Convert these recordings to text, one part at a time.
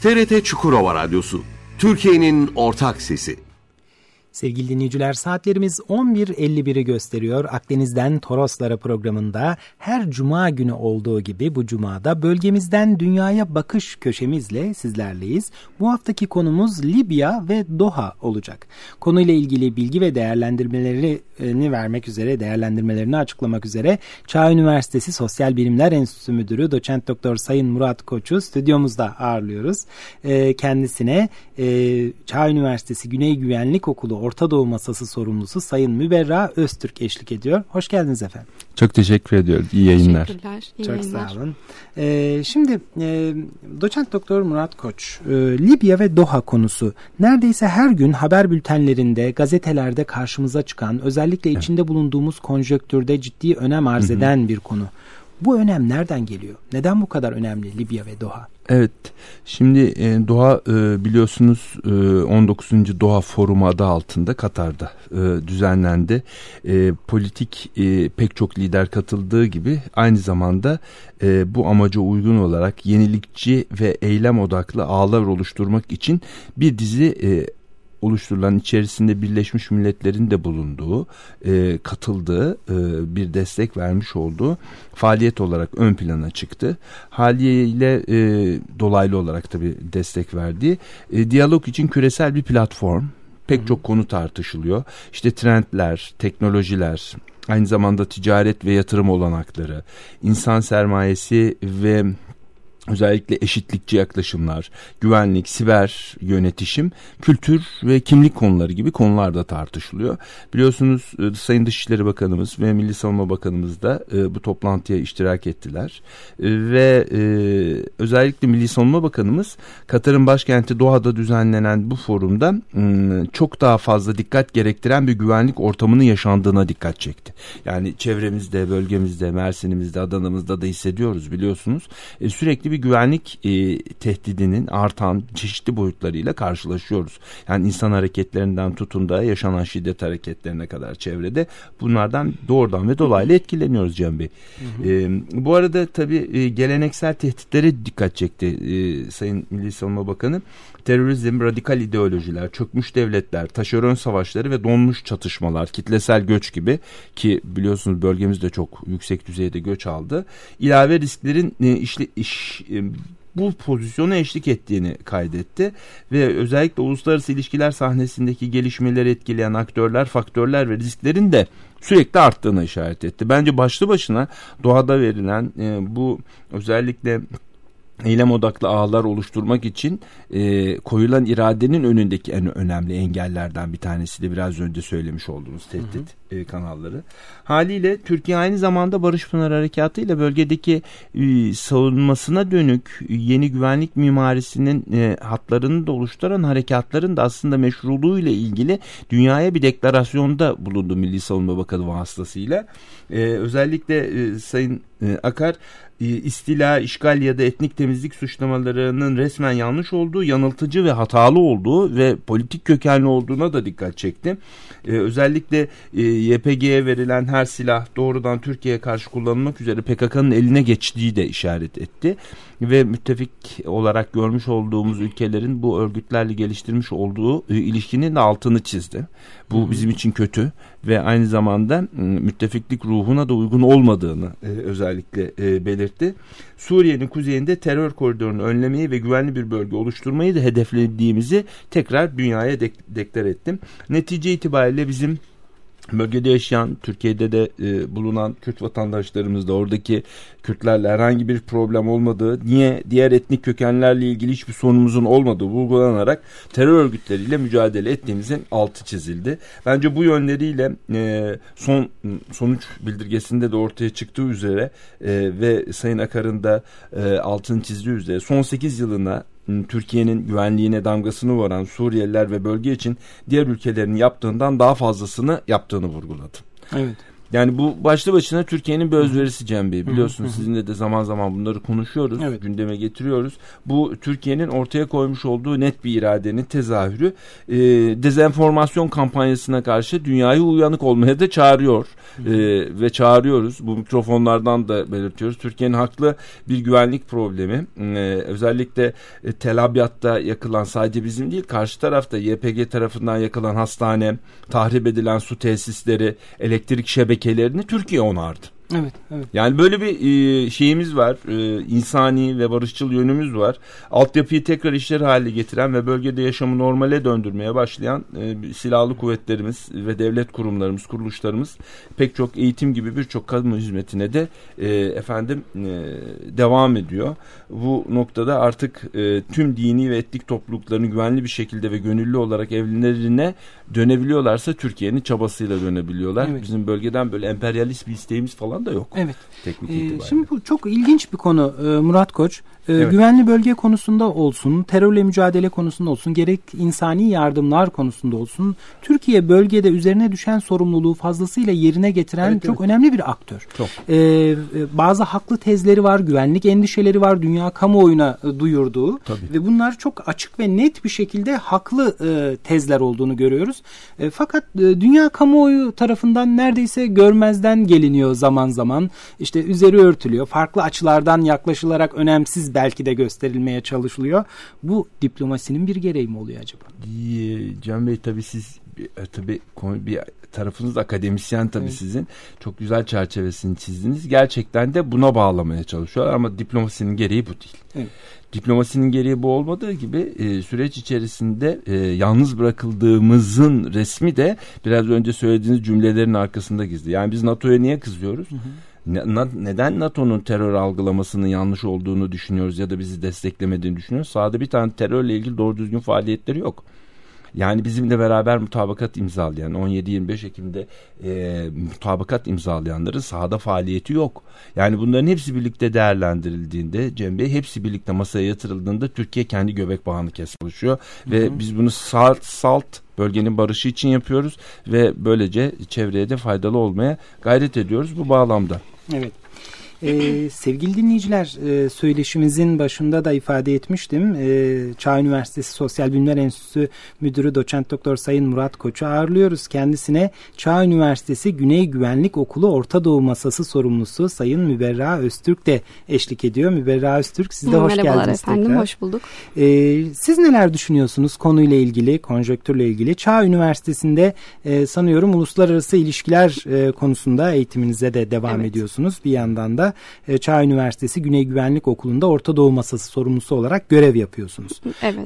TRT Çukurova Radyosu, Türkiye'nin ortak sesi. Sevgili dinleyiciler, saatlerimiz 11.51'i gösteriyor. Akdeniz'den Toroslara programında her cuma günü olduğu gibi bu cumada bölgemizden dünyaya bakış köşemizle sizlerleyiz. Bu haftaki konumuz Libya ve Doha olacak. Konuyla ilgili bilgi ve değerlendirmelerini açıklamak üzere Çağ Üniversitesi Sosyal Bilimler Enstitüsü Müdürü Doçent Doktor Sayın Murat Koç'u stüdyomuzda ağırlıyoruz. Kendisine Çağ Üniversitesi Güney Güvenlik Okulu Orta Doğu Masası sorumlusu Sayın Müberra Öztürk eşlik ediyor. Hoş geldiniz efendim. Çok teşekkür ediyorum. İyi yayınlar. Teşekkürler. Çok sağ olun. Şimdi Doçent Doktor Murat Koç, Libya ve Doha konusu neredeyse her gün haber bültenlerinde, gazetelerde karşımıza çıkan, özellikle içinde bulunduğumuz konjonktürde ciddi önem arz eden bir konu. Bu önem nereden geliyor? Neden bu kadar önemli Libya ve Doha? Evet, şimdi Doha biliyorsunuz 19. Doha Forumu adı altında Katar'da düzenlendi. Politik pek çok lider katıldığı gibi aynı zamanda bu amaca uygun olarak yenilikçi ve eylem odaklı ağlar oluşturmak için bir dizi oluşturulan, içerisinde Birleşmiş Milletler'in de bulunduğu, katıldığı, bir destek vermiş olduğu faaliyet olarak ön plana çıktı. Haliyle dolaylı olarak tabii destek verdiği diyalog için küresel bir platform. Pek çok konu tartışılıyor. İşte trendler, teknolojiler, aynı zamanda ticaret ve yatırım olanakları, insan sermayesi ve özellikle eşitlikçi yaklaşımlar, güvenlik, siber yönetişim, kültür ve kimlik konuları gibi konular da tartışılıyor. Biliyorsunuz Sayın Dışişleri Bakanımız ve Milli Savunma Bakanımız da bu toplantıya iştirak ettiler. Ve özellikle Milli Savunma Bakanımız Katar'ın başkenti Doha'da düzenlenen bu forumda çok daha fazla dikkat gerektiren bir güvenlik ortamının yaşandığına dikkat çekti. Yani çevremizde, bölgemizde, Mersin'imizde, Adana'mızda da hissediyoruz biliyorsunuz. Sürekli bir güvenlik tehdidinin artan çeşitli boyutlarıyla karşılaşıyoruz. Yani insan hareketlerinden tutun da yaşanan şiddet hareketlerine kadar çevrede bunlardan doğrudan ve dolaylı etkileniyoruz Cem Bey. Bu arada tabii geleneksel tehditlere dikkat çekti Sayın Milli Savunma Bakanı. Terörizm, radikal ideolojiler, çökmüş devletler, taşeron savaşları ve donmuş çatışmalar, kitlesel göç gibi, ki biliyorsunuz bölgemizde çok yüksek düzeyde göç aldı, ilave risklerin bu pozisyona eşlik ettiğini kaydetti ve özellikle uluslararası ilişkiler sahnesindeki gelişmeleri etkileyen aktörler, faktörler ve risklerin de sürekli arttığına işaret etti. Bence başlı başına Doha'da verilen bu özellikle eylem odaklı ağlar oluşturmak için koyulan iradenin önündeki en önemli engellerden bir tanesi de biraz önce söylemiş olduğunuz tehdit kanalları. Haliyle Türkiye aynı zamanda Barış Pınarı Harekatı ile bölgedeki savunmasına dönük yeni güvenlik mimarisinin hatlarını da oluşturan harekatların da aslında meşruluğu ile ilgili dünyaya bir deklarasyonda bulundu Milli Savunma Bakanı vasıtasıyla. Özellikle Sayın Akar, istila, işgal ya da etnik temizlik suçlamalarının resmen yanlış olduğu, yanıltıcı ve hatalı olduğu ve politik kökenli olduğuna da dikkat çekti. Özellikle YPG'ye verilen her silah doğrudan Türkiye'ye karşı kullanılmak üzere PKK'nın eline geçtiği de işaret etti. Ve müttefik olarak görmüş olduğumuz ülkelerin bu örgütlerle geliştirmiş olduğu ilişkinin de altını çizdi. Bu bizim için kötü ve aynı zamanda müttefiklik ruhuna da uygun olmadığını özellikle belirtti. Suriye'nin kuzeyinde terör koridorunu önlemeyi ve güvenli bir bölge oluşturmayı da hedeflediğimizi tekrar dünyaya deklar ettim. Netice itibariyle bizim bölgede yaşayan, Türkiye'de de bulunan Kürt vatandaşlarımız da oradaki Kürtlerle herhangi bir problem olmadığı, niye diğer etnik kökenlerle ilgili hiçbir sorunumuzun olmadığı vurgulanarak terör örgütleriyle mücadele ettiğimizin altı çizildi. Bence bu yönleriyle sonuç bildirgesinde de ortaya çıktığı üzere ve Sayın Akar'ın da altını çizdiği üzere son 8 yılına Türkiye'nin güvenliğine damgasını vuran Suriyeliler ve bölge için diğer ülkelerin yaptığından daha fazlasını yaptığını vurguladı. Evet. Yani bu başlı başına Türkiye'nin bir özverisi Cem Bey. Biliyorsunuz sizinle de zaman zaman bunları konuşuyoruz, gündeme getiriyoruz. Bu Türkiye'nin ortaya koymuş olduğu net bir iradenin tezahürü. Dezenformasyon kampanyasına karşı dünyayı uyanık olmaya da çağırıyor. Ve çağırıyoruz. Bu mikrofonlardan da belirtiyoruz. Türkiye'nin haklı bir güvenlik problemi. Özellikle Tel Abyad'da yakılan, sadece bizim değil, karşı tarafta YPG tarafından yakılan hastane, tahrip edilen su tesisleri, elektrik şebekelerini Türkiye onardı. Evet, evet. Yani böyle bir şeyimiz var, insani ve barışçıl yönümüz var. Altyapıyı tekrar işler haline getiren ve bölgede yaşamı normale döndürmeye başlayan silahlı kuvvetlerimiz ve devlet kurumlarımız, kuruluşlarımız pek çok eğitim gibi birçok kamu hizmetine de devam ediyor. Bu noktada artık tüm dini ve etnik toplulukların güvenli bir şekilde ve gönüllü olarak evlerine dönebiliyorlarsa Türkiye'nin çabasıyla dönebiliyorlar. Evet. Bizim bölgeden böyle emperyalist bir isteğimiz falan da yok. Evet. Teknik itibariyle. Şimdi bu çok ilginç bir konu Murat Koç. Güvenli bölge konusunda olsun, terörle mücadele konusunda olsun, gerek insani yardımlar konusunda olsun, Türkiye bölgede üzerine düşen sorumluluğu fazlasıyla yerine getiren çok önemli bir aktör. Çok. Bazı haklı tezleri var, güvenlik endişeleri var, dünya kamuoyuna duyurduğu. Tabii. Ve bunlar çok açık ve net bir şekilde haklı tezler olduğunu görüyoruz. Fakat dünya kamuoyu tarafından neredeyse görmezden geliniyor zaman zaman. İşte üzeri örtülüyor, farklı açılardan yaklaşılarak önemsiz belki de gösterilmeye çalışılıyor. Bu diplomasinin bir gereği mi oluyor acaba? Can Bey, tabii siz bir tarafınız akademisyen sizin. Çok güzel çerçevesini çizdiniz. Gerçekten de buna bağlamaya çalışıyorlar ama diplomasinin gereği bu değil. Evet. Diplomasinin gereği bu olmadığı gibi süreç içerisinde yalnız bırakıldığımızın resmi de biraz önce söylediğiniz cümlelerin arkasında gizli. Yani biz NATO'ya niye kızıyoruz? Neden NATO'nun terör algılamasının yanlış olduğunu düşünüyoruz ya da bizi desteklemediğini düşünüyoruz? Sahada bir tane terörle ilgili doğru düzgün faaliyetleri yok. Yani bizimle beraber mutabakat imzalayan, 17-25 Ekim'de mutabakat imzalayanların sahada faaliyeti yok. Yani bunların hepsi birlikte değerlendirildiğinde, Cem Bey, hepsi birlikte masaya yatırıldığında Türkiye kendi göbek bağını çalışıyor. Ve biz bunu salt bölgenin barışı için yapıyoruz ve böylece çevreye de faydalı olmaya gayret ediyoruz bu bağlamda. Evet. Sevgili dinleyiciler, söyleşimizin başında da ifade etmiştim. Çağ Üniversitesi Sosyal Bilimler Enstitüsü Müdürü Doçent Doktor Sayın Murat Koç'u ağırlıyoruz. Kendisine Çağ Üniversitesi Güney Güvenlik Okulu Orta Doğu Masası sorumlusu Sayın Müberra Öztürk de eşlik ediyor. Müberra Öztürk, siz de hoş geldiniz. Merhabalar efendim, tekrar. Hoş bulduk. Siz neler düşünüyorsunuz konuyla ilgili, konjonktürle ilgili? Çağ Üniversitesi'nde sanıyorum uluslararası ilişkiler konusunda eğitiminize de devam ediyorsunuz. Bir yandan da Çağ Üniversitesi Güney Güvenlik Okulu'nda Orta Doğu Masası sorumlusu olarak görev yapıyorsunuz. Evet.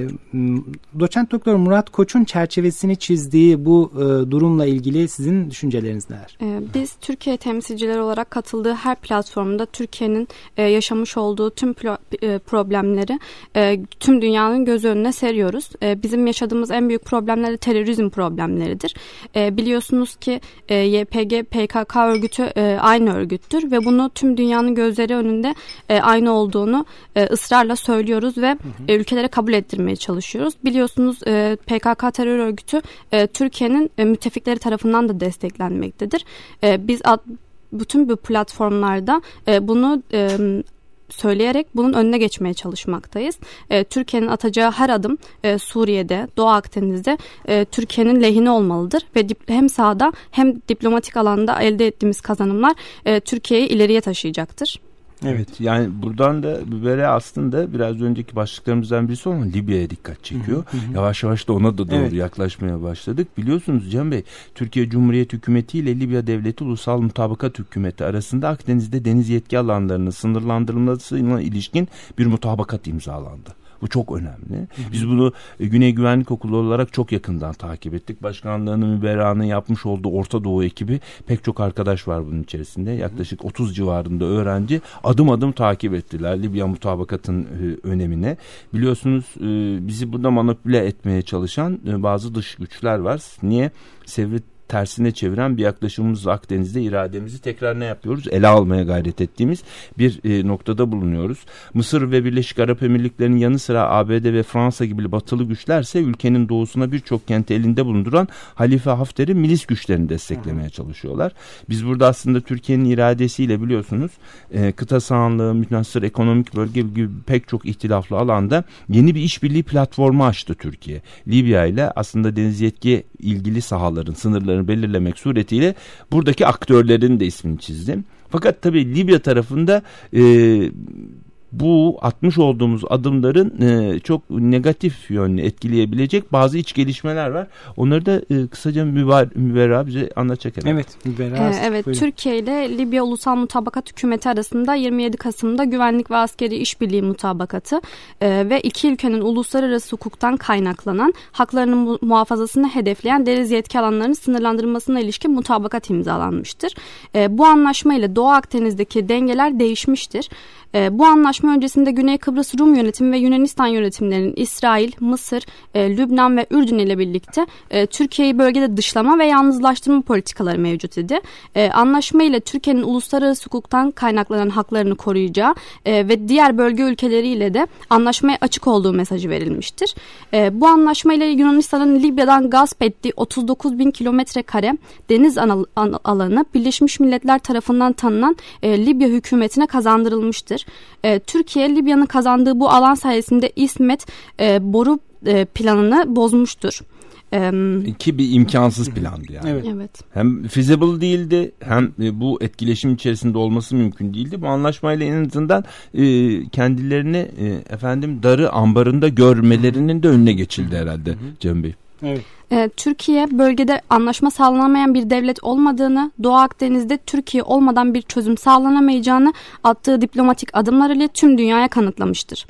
Doçent Doktor Murat Koç'un çerçevesini çizdiği bu durumla ilgili sizin düşünceleriniz neler? Biz Türkiye temsilcileri olarak katıldığı her platformda Türkiye'nin yaşamış olduğu tüm problemleri tüm dünyanın göz önüne seriyoruz. Bizim yaşadığımız en büyük problemler de terörizm problemleridir. Biliyorsunuz ki YPG, PKK örgütü aynı örgüttür ve bunu tüm dünyanın gözleri önünde aynı olduğunu ısrarla söylüyoruz ve ülkelere kabul ettirmeye çalışıyoruz. Biliyorsunuz PKK terör örgütü Türkiye'nin müttefikleri tarafından da desteklenmektedir. Biz bütün bu platformlarda bunu söyleyerek bunun önüne geçmeye çalışmaktayız. Türkiye'nin atacağı her adım Suriye'de, Doğu Akdeniz'de Türkiye'nin lehine olmalıdır ve hem sahada hem diplomatik alanda elde ettiğimiz kazanımlar Türkiye'yi ileriye taşıyacaktır. Evet, yani buradan da böyle aslında biraz önceki başlıklarımızdan birisi olan Libya'ya dikkat çekiyor. Yavaş yavaş da ona da doğru yaklaşmaya başladık. Biliyorsunuz Cem Bey, Türkiye Cumhuriyeti Hükümeti ile Libya Devleti Ulusal Mutabakat Hükümeti arasında Akdeniz'de deniz yetki alanlarının sınırlandırılmasına ilişkin bir mutabakat imzalandı. Bu çok önemli. Biz bunu Güney Güvenlik Okulu olarak çok yakından takip ettik. Başkanlığını Müberra'nın yapmış olduğu Orta Doğu ekibi, pek çok arkadaş var bunun içerisinde. Yaklaşık 30 civarında öğrenci adım adım takip ettiler Libya mutabakatın önemine. Biliyorsunuz bizi burada manipüle etmeye çalışan bazı dış güçler var. Niye? tersine çeviren bir yaklaşımımız Akdeniz'de irademizi tekrar ne yapıyoruz? Ele almaya gayret ettiğimiz bir noktada bulunuyoruz. Mısır ve Birleşik Arap Emirlikleri'nin yanı sıra ABD ve Fransa gibi batılı güçlerse ülkenin doğusuna birçok kenti elinde bulunduran Halife Hafter'in milis güçlerini desteklemeye çalışıyorlar. Biz burada aslında Türkiye'nin iradesiyle biliyorsunuz kıta sahanlığı, münhasır ekonomik bölge gibi pek çok ihtilaflı alanda yeni bir işbirliği platformu açtı Türkiye. Libya ile aslında deniz yetki ilgili sahaların sınırlarını belirlemek suretiyle buradaki aktörlerin de ismini çizdim. Fakat tabii Libya tarafında bu atmış olduğumuz adımların çok negatif yönlü etkileyebilecek bazı iç gelişmeler var. Onları da kısaca Müberra bize anlatacak herhalde. Evet, Müberra. Evet, Türkiye ile Libya Ulusal Mutabakat Hükümeti arasında 27 Kasım'da Güvenlik ve Askeri İşbirliği Mutabakatı ve iki ülkenin uluslararası hukuktan kaynaklanan haklarının muhafazasını hedefleyen deniz yetki alanlarının sınırlandırılmasına ilişkin mutabakat imzalanmıştır. Bu anlaşma ile Doğu Akdeniz'deki dengeler değişmiştir. Bu anlaşma öncesinde Güney Kıbrıs Rum yönetimi ve Yunanistan yönetimlerinin İsrail, Mısır, Lübnan ve Ürdün ile birlikte Türkiye'yi bölgede dışlama ve yalnızlaştırma politikaları mevcut idi. Anlaşma ile Türkiye'nin uluslararası hukuktan kaynaklanan haklarını koruyacağı ve diğer bölge ülkeleriyle de anlaşmaya açık olduğu mesajı verilmiştir. Bu anlaşma ile Yunanistan'ın Libya'dan gasp ettiği 39.000 kilometre kare deniz alanı Birleşmiş Milletler tarafından tanınan Libya hükümetine kazandırılmıştır. Türkiye, Libya'nın kazandığı bu alan sayesinde İsmet boru planını bozmuştur. Ki bir imkansız plandı yani. Evet. Hem feasible değildi, hem bu etkileşim içerisinde olması mümkün değildi. Bu anlaşmayla en azından kendilerini darı ambarında görmelerinin de önüne geçildi herhalde Cem Bey. Evet. Türkiye bölgede anlaşma sağlanamayan bir devlet olmadığını, Doğu Akdeniz'de Türkiye olmadan bir çözüm sağlanamayacağını attığı diplomatik adımlar ile tüm dünyaya kanıtlamıştır.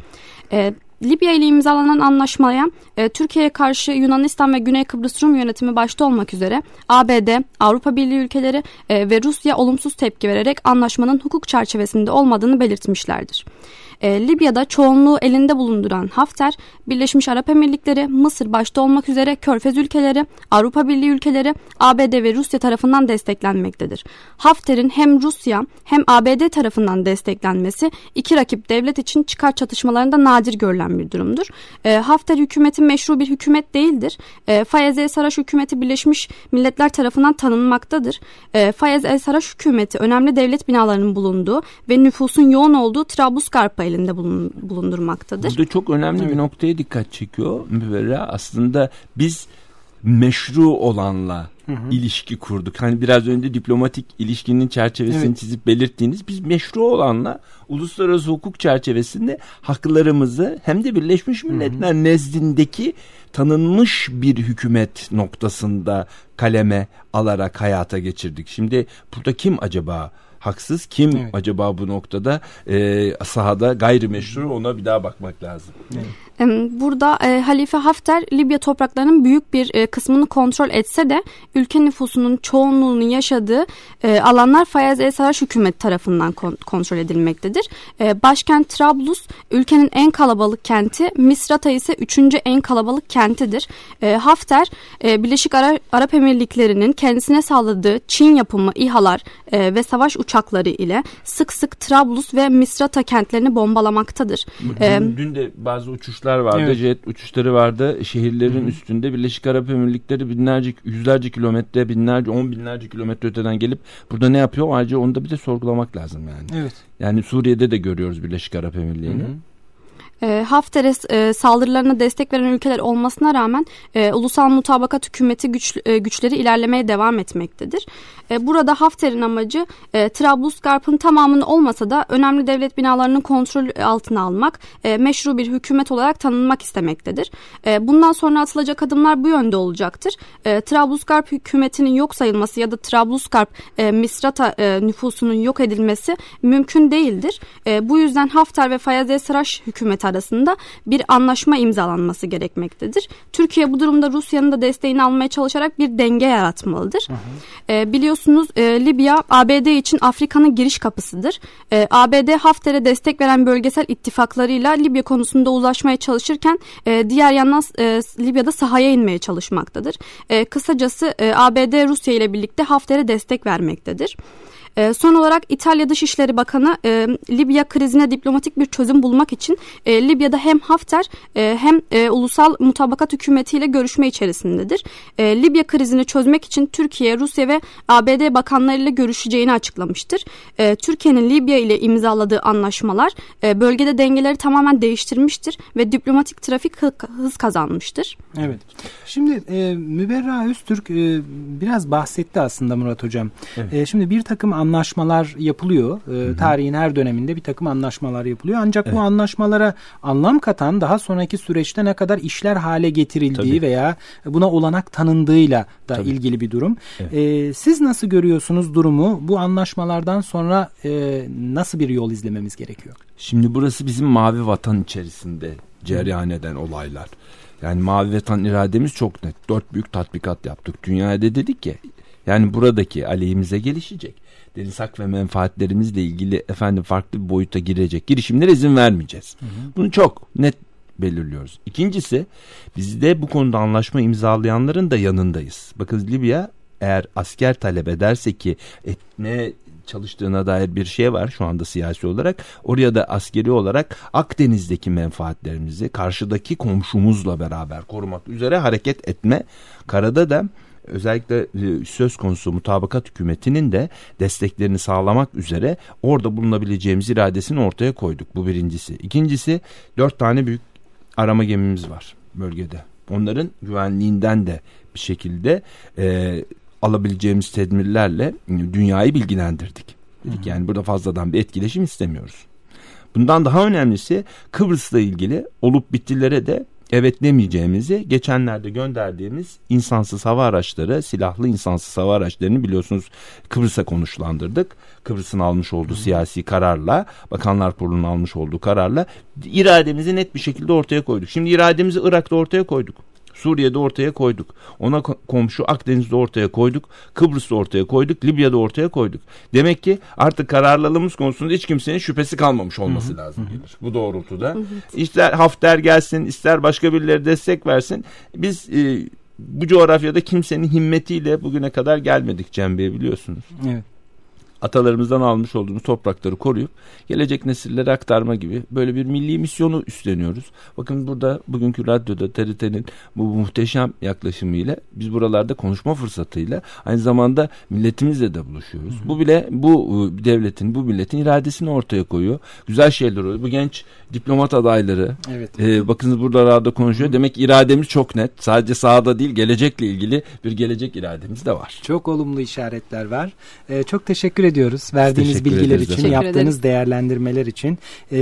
Libya ile imzalanan anlaşmaya Türkiye'ye karşı Yunanistan ve Güney Kıbrıs Rum yönetimi başta olmak üzere ABD, Avrupa Birliği ülkeleri ve Rusya olumsuz tepki vererek anlaşmanın hukuk çerçevesinde olmadığını belirtmişlerdir. Libya'da çoğunluğu elinde bulunduran Hafter, Birleşmiş Arap Emirlikleri, Mısır başta olmak üzere Körfez ülkeleri, Avrupa Birliği ülkeleri, ABD ve Rusya tarafından desteklenmektedir. Hafter'in hem Rusya hem ABD tarafından desteklenmesi iki rakip devlet için çıkar çatışmalarında nadir görülen bir durumdur. Hafter hükümeti meşru bir hükümet değildir. Fayez el-Sarraj hükümeti Birleşmiş Milletler tarafından tanınmaktadır. Fayez el-Sarraj hükümeti önemli devlet binalarının bulunduğu ve nüfusun yoğun olduğu Trablusgarp'a elinde bulundurmaktadır. Burada çok önemli bir noktaya dikkat çekiyor Müberra. Aslında biz meşru olanla ilişki kurduk. Hani biraz önce diplomatik ilişkinin çerçevesini çizip belirttiğiniz, biz meşru olanla uluslararası hukuk çerçevesinde haklarımızı hem de Birleşmiş Milletler nezdindeki tanınmış bir hükümet noktasında kaleme alarak hayata geçirdik. Şimdi burada kim acaba haksız, kim acaba bu noktada sahada gayrimeşru, ona bir daha bakmak lazım. Burada Halife Hafter Libya topraklarının büyük bir kısmını kontrol etse de ülke nüfusunun çoğunluğunun yaşadığı alanlar Fayez el-Sarraj hükümeti tarafından kontrol edilmektedir. Başkent Trablus ülkenin en kalabalık kenti, Misrata ise 3. en kalabalık kentidir. Hafter Birleşik Arap Emirlikleri'nin kendisine sağladığı Çin yapımı İHA'lar ve savaş uçakları ile sık sık Trablus ve Misrata kentlerini bombalamaktadır. Dün de bazı uçuşlar vardı, jet uçuşları vardı. Şehirlerin üstünde Birleşik Arap Emirlikleri binlerce, yüzlerce kilometre, binlerce, 10 binlerce kilometre öteden gelip burada ne yapıyor? Ayrıca onu da bir de sorgulamak lazım yani. Evet. Yani Suriye'de de görüyoruz Birleşik Arap Emirliği'ni. Hafter'e saldırılarına destek veren ülkeler olmasına rağmen Ulusal Mutabakat Hükümeti güçleri ilerlemeye devam etmektedir. Burada Hafter'in amacı Trablusgarp'ın tamamını olmasa da önemli devlet binalarının kontrol altına almak, meşru bir hükümet olarak tanınmak istemektedir. Bundan sonra atılacak adımlar bu yönde olacaktır. Trablusgarp hükümetinin yok sayılması ya da Trablusgarp Misrata nüfusunun yok edilmesi mümkün değildir. Bu yüzden Hafter ve Fayez el-Sarraj hükümeti arasında bir anlaşma imzalanması gerekmektedir. Türkiye bu durumda Rusya'nın da desteğini almaya çalışarak bir denge yaratmalıdır. Biliyorsunuz Libya ABD için Afrika'nın giriş kapısıdır. ABD Hafter'e destek veren bölgesel ittifaklarıyla Libya konusunda uzlaşmaya çalışırken diğer yandan Libya'da sahaya inmeye çalışmaktadır. Kısacası ABD Rusya ile birlikte Hafter'e destek vermektedir. Son olarak İtalya Dışişleri Bakanı Libya krizine diplomatik bir çözüm bulmak için Libya'da hem Hafter hem ulusal mutabakat hükümetiyle görüşme içerisindedir. Libya krizini çözmek için Türkiye, Rusya ve ABD bakanlarıyla görüşeceğini açıklamıştır. Türkiye'nin Libya ile imzaladığı anlaşmalar bölgede dengeleri tamamen değiştirmiştir ve diplomatik trafik hız kazanmıştır. Evet. Şimdi Müberra Öztürk biraz bahsetti aslında Murat Hocam. Evet. Şimdi bir takım anlaşmalar yapılıyor. Tarihin her döneminde bir takım anlaşmalar yapılıyor. Ancak bu anlaşmalara anlam katan daha sonraki süreçte ne kadar işler hale getirildiği veya buna olanak tanındığıyla da ilgili bir durum. Evet. Siz nasıl görüyorsunuz durumu? Bu anlaşmalardan sonra nasıl bir yol izlememiz gerekiyor? Şimdi burası bizim mavi vatan içerisinde cereyan eden olaylar. Yani mavi vatan irademiz çok net. 4 büyük tatbikat yaptık. Dünyada dedik ki yani buradaki aleyhimize gelişecek. Deniz hak ve menfaatlerimizle ilgili farklı bir boyuta girecek girişimlere izin vermeyeceğiz. Bunu çok net belirliyoruz. İkincisi, biz de bu konuda anlaşma imzalayanların da yanındayız. Bakın Libya eğer asker talep ederse ki etmeye çalıştığına dair bir şey var şu anda siyasi olarak. Oraya da askeri olarak Akdeniz'deki menfaatlerimizi karşıdaki komşumuzla beraber korumak üzere hareket etme. Karada da özellikle söz konusu mutabakat hükümetinin de desteklerini sağlamak üzere orada bulunabileceğimiz iradesini ortaya koyduk. Bu birincisi. İkincisi 4 tane büyük arama gemimiz var bölgede. Onların güvenliğinden de bir şekilde alabileceğimiz tedbirlerle dünyayı bilgilendirdik. Dedik yani burada fazladan bir etkileşim istemiyoruz. Bundan daha önemlisi Kıbrıs'la ilgili olup bittilere de evet demeyeceğimizi geçenlerde gönderdiğimiz insansız hava araçları, silahlı insansız hava araçlarını biliyorsunuz Kıbrıs'a konuşlandırdık. Kıbrıs'ın almış olduğu siyasi kararla, Bakanlar Kurulu'nun almış olduğu kararla irademizi net bir şekilde ortaya koyduk. Şimdi irademizi Irak'ta ortaya koyduk. Suriye'de ortaya koyduk. Ona komşu Akdeniz'de ortaya koyduk. Kıbrıs'ta ortaya koyduk. Libya'da ortaya koyduk. Demek ki artık kararlılığımız konusunda hiç kimsenin şüphesi kalmamış olması lazım gelir. Bu doğrultuda. İster Hafter gelsin, ister başka birileri destek versin. Biz bu coğrafyada kimsenin himmetiyle bugüne kadar gelmedik Cem Bey, biliyorsunuz. Evet. Atalarımızdan almış olduğumuz toprakları koruyup gelecek nesillere aktarma gibi böyle bir milli misyonu üstleniyoruz. Bakın burada bugünkü radyoda TRT'nin bu muhteşem yaklaşımıyla biz buralarda konuşma fırsatıyla aynı zamanda milletimizle de buluşuyoruz. Bu bile bu devletin, bu milletin iradesini ortaya koyuyor. Güzel şeyler oluyor. Bu genç diplomat adayları bakınız burada radyoda konuşuyor. Demek irademiz çok net. Sadece sahada değil, gelecekle ilgili bir gelecek irademiz de var. Çok olumlu işaretler var. Çok teşekkür ediyoruz. Verdiğiniz bilgiler için, yaptığınız değerlendirmeler için.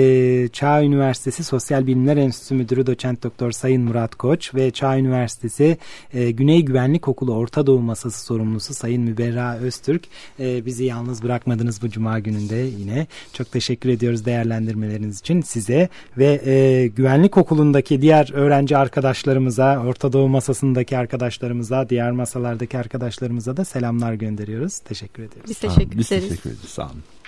Çağ Üniversitesi Sosyal Bilimler Enstitüsü Müdürü Doçent Doktor Sayın Murat Koç ve Çağ Üniversitesi Güney Güvenlik Okulu Orta Doğu Masası sorumlusu Sayın Müberra Öztürk bizi yalnız bırakmadınız bu cuma gününde yine. Çok teşekkür ediyoruz değerlendirmeleriniz için size ve Güvenlik Okulu'ndaki diğer öğrenci arkadaşlarımıza, Orta Doğu Masası'ndaki arkadaşlarımıza, diğer masalardaki arkadaşlarımıza da selamlar gönderiyoruz. Teşekkür ediyoruz. Biz teşekkür ederiz. Sağ olun.